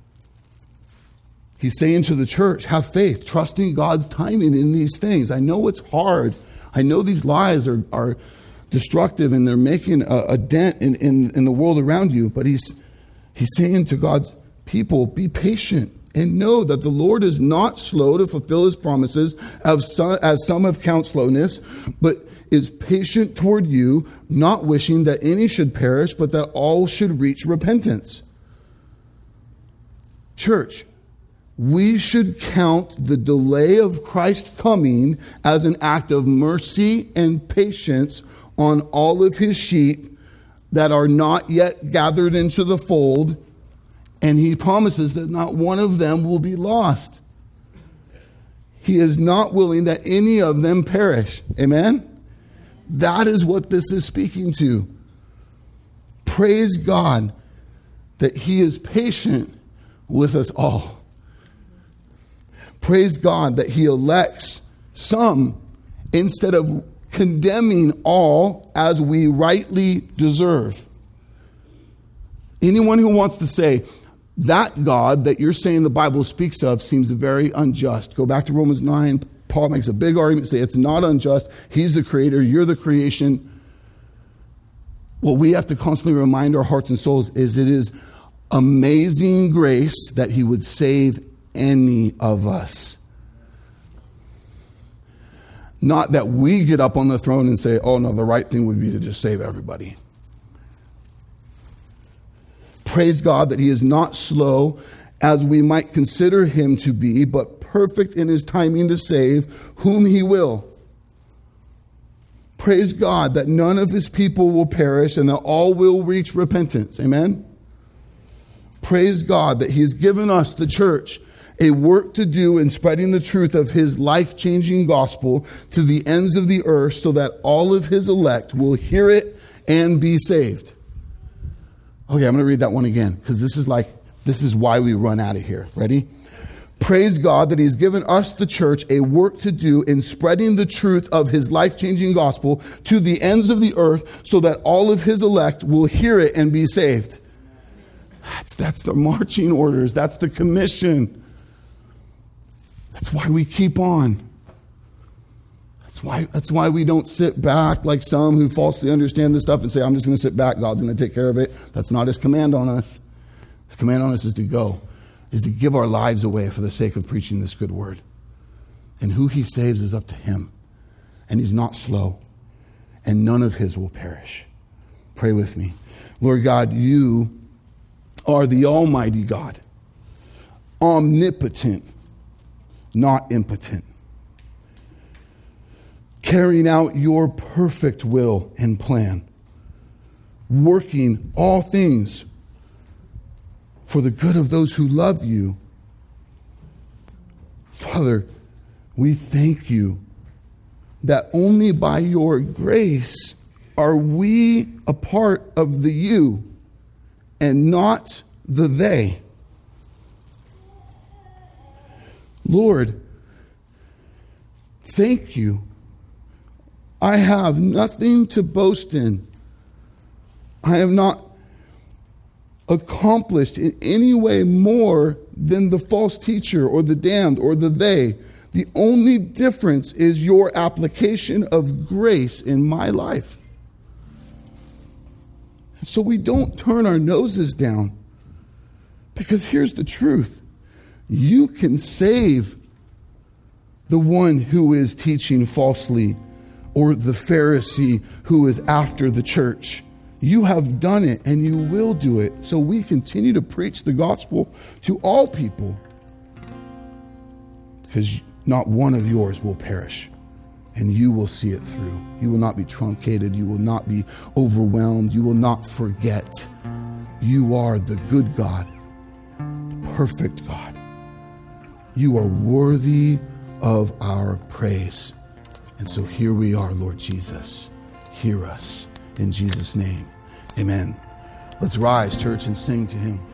he's saying to the church, have faith, trusting God's timing in these things. I know it's hard. I know these lies are, are destructive and they're making a, a dent in, in, in the world around you. But he's, he's saying to God's people, be patient and know that the Lord is not slow to fulfill his promises, as some, as some have count slowness, but is patient toward you, not wishing that any should perish, but that all should reach repentance. Church, we should count the delay of Christ coming as an act of mercy and patience on all of his sheep that are not yet gathered into the fold, and he promises that not one of them will be lost. He is not willing that any of them perish. Amen? That is what this is speaking to. Praise God that he is patient with us all. Praise God that he elects some instead of condemning all as we rightly deserve. Anyone who wants to say, that God that you're saying the Bible speaks of seems very unjust. Go back to Romans nine. Paul makes a big argument, say it's not unjust. He's the creator, you're the creation. What we have to constantly remind our hearts and souls is it is amazing grace that he would save any of us. Not that we get up on the throne and say, oh no, the right thing would be to just save everybody. Praise God that he is not slow as we might consider him to be, but perfect in his timing to save whom he will. Praise God that none of his people will perish and that all will reach repentance. Amen? Praise God that he has given us, the church, a work to do in spreading the truth of his life-changing gospel to the ends of the earth so that all of his elect will hear it and be saved. Okay, I'm going to read that one again because this is like This is why we run out of here. Ready? Praise God that he's given us, the church, a work to do in spreading the truth of his life-changing gospel to the ends of the earth so that all of his elect will hear it and be saved. That's, that's the marching orders. That's the commission. That's why we keep on. That's why, that's why we don't sit back like some who falsely understand this stuff and say, I'm just going to sit back. God's going to take care of it. That's not his command on us. His command on us is to go, is to give our lives away for the sake of preaching this good word. And who he saves is up to him. And he's not slow. And none of his will perish. Pray with me. Lord God, you are the Almighty God, omnipotent, not impotent, carrying out your perfect will and plan, working all things for the good of those who love you. Father, we thank you that only by your grace are we a part of the you and not the they. Lord, thank you. I have nothing to boast in. I have not accomplished in any way more than the false teacher or the damned or the they. The only difference is your application of grace in my life. So we don't turn our noses down. Because here's the truth. You can save the one who is teaching falsely or the Pharisee who is after the church. You have done it and you will do it. So we continue to preach the gospel to all people. Because not one of yours will perish. And you will see it through. You will not be truncated. You will not be overwhelmed. You will not forget. You are the good God, the perfect God. You are worthy of our praise. And so here we are, Lord Jesus. Hear us in Jesus' name. Amen. Let's rise, church, and sing to him.